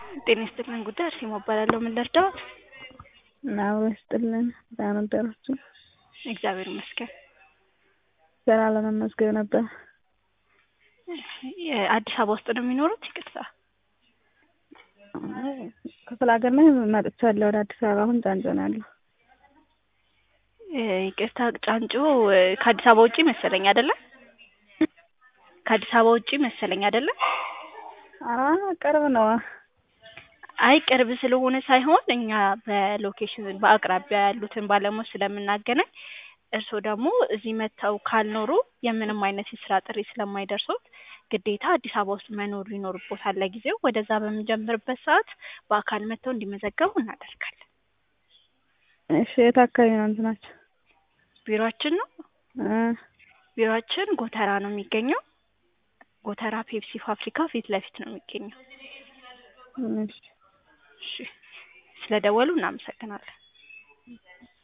ጤና ይስጥልን ጉዳይ አርሴማ እባላለሁ። ምን ልርዳዎት? አዎ ይስጥልን። ደህና ነበራችሁ? እግዚአብሔር ይመስገን። ስራ ለመመዝገብ ነበር። አዲስ አበባ ውስጥ ነው የሚኖሩት? ይቅርታ። ክፍለ ሀገር ላይ መጥቻለሁ ወደ አዲስ አበባ። አሁን ጫንጮ ነው ያለሁ። ይቅርታ፣ ጫንጮ ከአዲስ አበባ ውጪ መሰለኝ አይደለ? ከአዲስ አበባ ውጪ መሰለኝ አይደለ? ቅርብ ነው። አይ ቅርብ ስለሆነ ሳይሆን እኛ በሎኬሽን በአቅራቢያ ያሉትን ባለሙያዎች ስለምናገናኝ እርስዎ ደግሞ እዚህ መጥተው ካልኖሩ የምንም አይነት የስራ ጥሪ ስለማይደርሶት ግዴታ አዲስ አበባ ውስጥ መኖር ይኖርቦታል ለጊዜው። ወደዛ በምንጀምርበት ሰዓት በአካል መጥተው እንዲመዘገቡ እናደርጋለን። እሺ፣ የት አካባቢ ነው እንትናችሁ? ቢሮአችን ነው ቢሮአችን ጎተራ ነው የሚገኘው። ጎተራ ፔፕሲ ፋብሪካ ፊት ለፊት ነው የሚገኘው። እሺ፣ እሺ፣ ስለደወሉ እናመሰግናለን።